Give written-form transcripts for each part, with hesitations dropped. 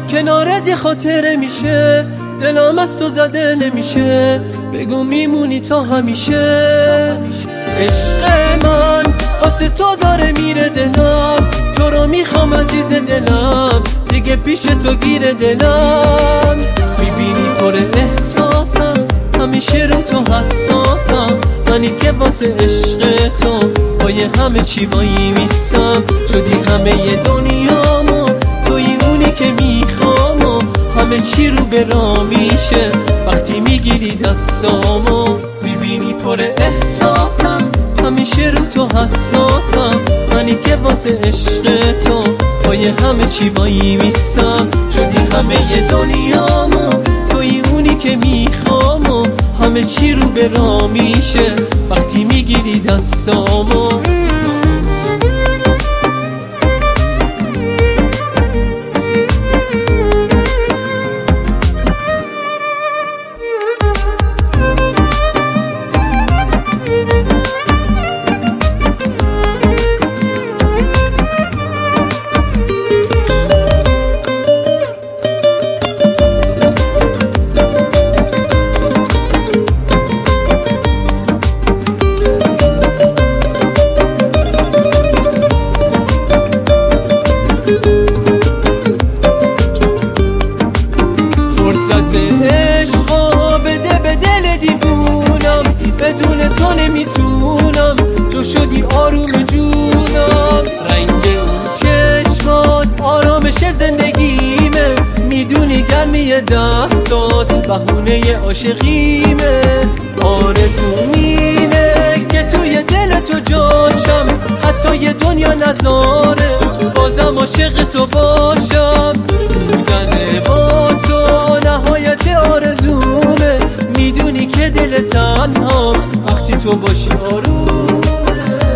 کنارت خاطره میشه، دلم از تو زده نمیشه، بگو میمونی تا همیشه. عشق من واسه تو داره میره دلم، تو رو میخوام عزیز دلم، دیگه پیش تو گیره دلم. میبینی پر احساسم، همیشه رو تو حساسم، منی که واسه عشق تو پای همه چی وایی میستم. شدی همه دنیامو، توی اونی که میخوام و همه چی رو به راه میشه وقتی میگیری دستامو. میبینی پر احساسم، همیشه رو تو حساسم، منی که واسه عشق تو پای همه چی وایی میستم. شدی همه دنیامو، توی اونی که میخوام و همه چی رو به راه میشه وقتی میگیری دستامو. فرصت عشقا بده به دل دیوونم، بدون تو نمیتونم، تو شدی آروم جونم. رنگ اون چشمات آرامش زندگیمه، میدونی گرمی دستات بهونه عاشقیمه. آرزوم اینه که توی دل تو جاشم، حتی یه دنیا نذاره بازم عاشق تو باشم. بودن با تو نهایت آرزومه، میدونی که دل تنها وقتی تو باشی آرومه.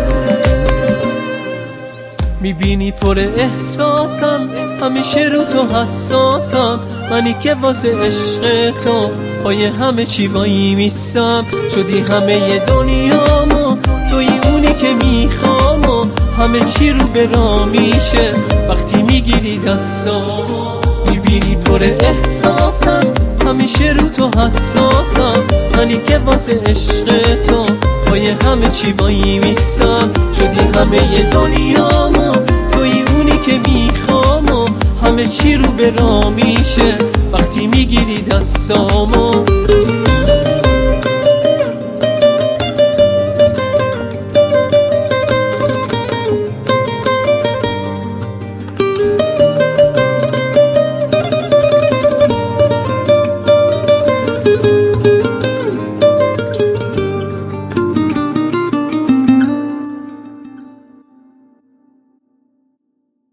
میبینی پر احساسم، همیشه رو تو حساسم، منی که واسه عشق تو پای همه چی وایی میستم. شدی همه دنیامو، توی اونی که میخوام و همه چی رو به راه میشه وقتی میگیری دستامو. میبینی پر احساسم، همیشه رو تو حساسم، منی که واسه عشق تو پای همه چی وایی میستم. شدی همه دنیامو، توی اونی که میخوام و همه چی رو به راه میشه وقتی میگیری دستامو.